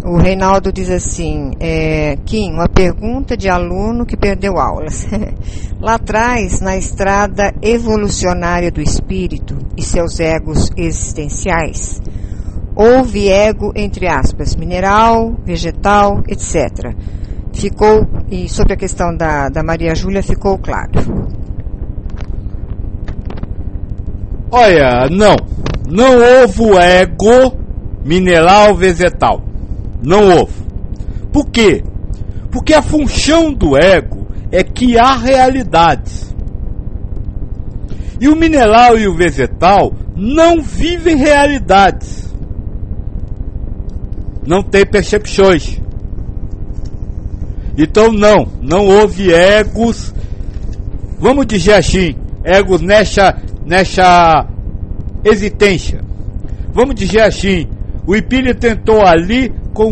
O Reinaldo diz assim, Kim, uma pergunta de aluno que perdeu aulas. Lá atrás, na estrada evolucionária do espírito e seus egos existenciais, houve ego, entre aspas, mineral, vegetal, etc. E sobre a questão da Maria Júlia, ficou claro. Olha, não houve ego mineral, vegetal. Não houve. Por quê? Porque a função do ego é criar realidades. E o mineral e o vegetal não vivem realidades. Não tem percepções. Então não houve egos, vamos dizer assim, egos nessa existência. Vamos dizer assim, o espírito tentou ali com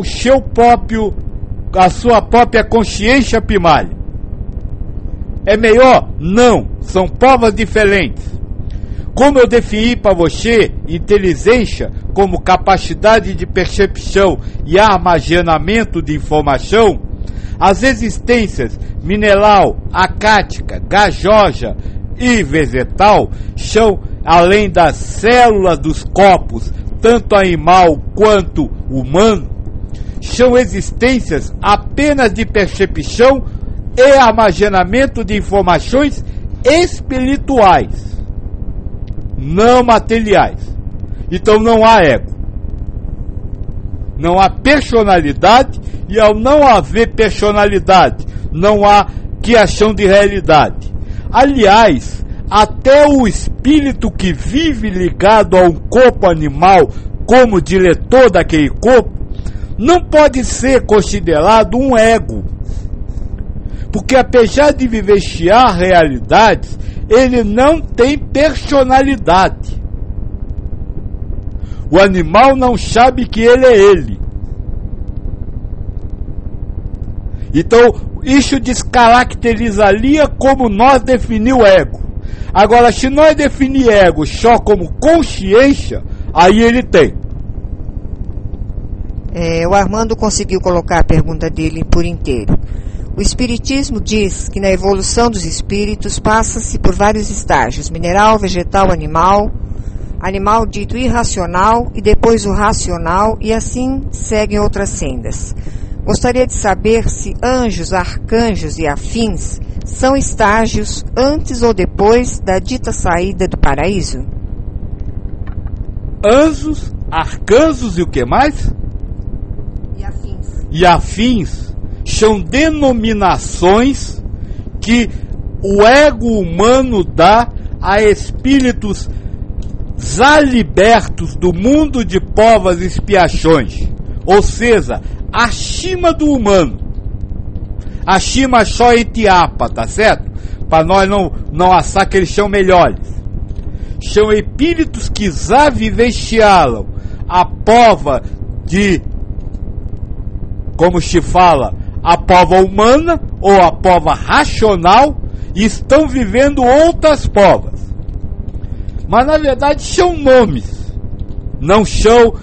a sua própria consciência primária. É melhor? Não, são provas diferentes. Como eu defini para você, inteligência como capacidade de percepção e armazenamento de informação, as existências mineral, acática, gasosa e vegetal são, além das células dos corpos, tanto animal quanto humano, são existências apenas de percepção e armazenamento de informações espirituais, não materiais. Então não há ego, não há personalidade, e ao não haver personalidade, não há criação de realidade. Aliás, até o espírito que vive ligado a um corpo animal como diretor daquele corpo, não pode ser considerado um ego. Porque apesar de vivenciar realidades, ele não tem personalidade. O animal não sabe que ele é ele. Então, isso descaracterizaria como nós definimos o ego. Agora, se nós definir ego só como consciência, aí ele tem. O Armando conseguiu colocar a pergunta dele por inteiro. O Espiritismo diz que na evolução dos espíritos passa-se por vários estágios: mineral, vegetal, animal dito irracional e depois o racional, e assim seguem outras sendas. Gostaria de saber se anjos, arcanjos e afins são estágios antes ou depois da dita saída do paraíso? Anjos, arcanjos e o que mais? E afins são denominações que o ego humano dá a espíritos já libertos do mundo de provas e expiações, ou seja, acima do humano, acima só entre apa, tá certo? Para nós não achar que eles são melhores. São espíritos que já vivenciaram a prova de, como se fala, a prova humana ou a prova racional, e estão vivendo outras provas. Mas na verdade são nomes, não são.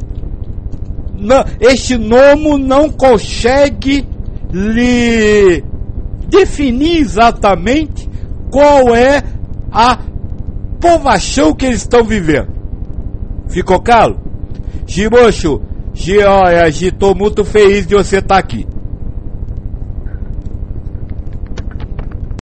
Este nome não consegue lhe definir exatamente qual é a provação que eles estão vivendo. Ficou claro? Giroxo, estou muito feliz de você estar aqui.